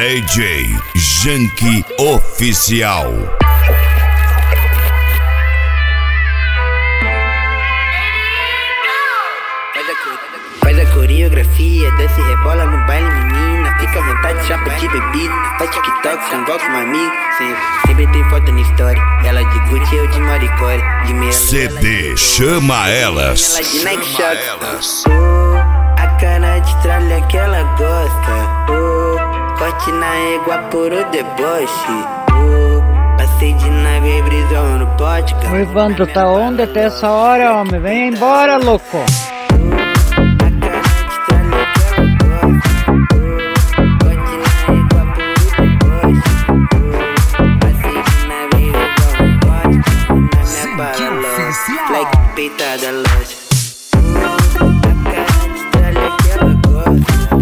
DJ Janky Oficial. Faz a coreografia, desce e rebola no baile, menina. Fica à vontade, chapa de bebida. Faz TikTok, convoca com um amigo. Sempre tem foto na história. Ela de Gucci, eu de Maricore. De meia CD Chama Elas. Ela de Nike Shox. A cara de tralha que ela gosta. Corte na égua por o deboche. Passei de nave, brisão no pote. O Evandro tá onde até essa hora, homem? Vem embora, louco! Like peitada loja. A cara de tralha que ela gosta.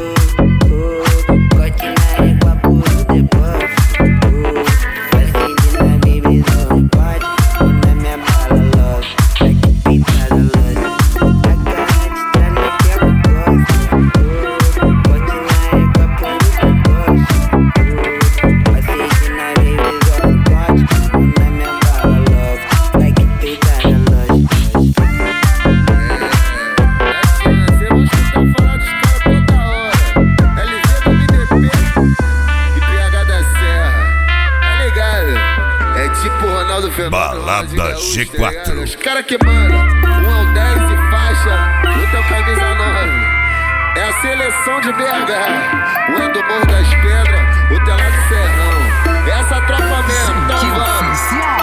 Corte na égua por deboche. Passei de nave, brisão no pote. Na minha bala logo. Like peitada loja. A cara de tralha que ela gosta. Corte na égua por deboche. Passei de nave, brisão no pote. Na minha bala logo. Like peitada loja. Balada G4. Os caras que mandam 1 ao 10 e faixa, o teu camisa 9. É a seleção de BH. O é do Morro das Pedras, o teu lá do Serrão. É essa tropa mesmo, então vamos.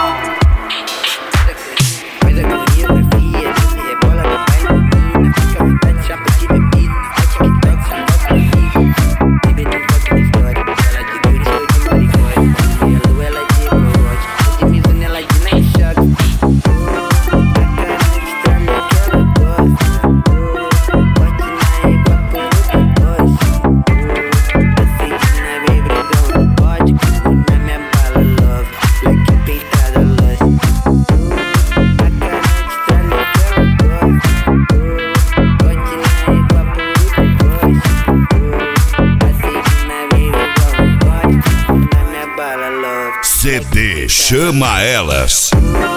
Faz a coreografia, desce e rebola no baile, menina. Fica à vontade, chapa de bebida. Faz TikTok, convoca comigo. Sempre tem foto na história. Ela de Gucci, eu de Maricore. De Lu, ela de Corote. De Mizuno, ela de Nike Shox. A cara de tralha que ela gosta. Corte na égua por deboche. Passei de nave, brigão no pote. Na minha bala logo. Like peitada loja. A cara de tralha que ela gosta. Corte na égua por deboche. Passei de nave, brigão no pote. Na minha bala logo. CD Chama Elas.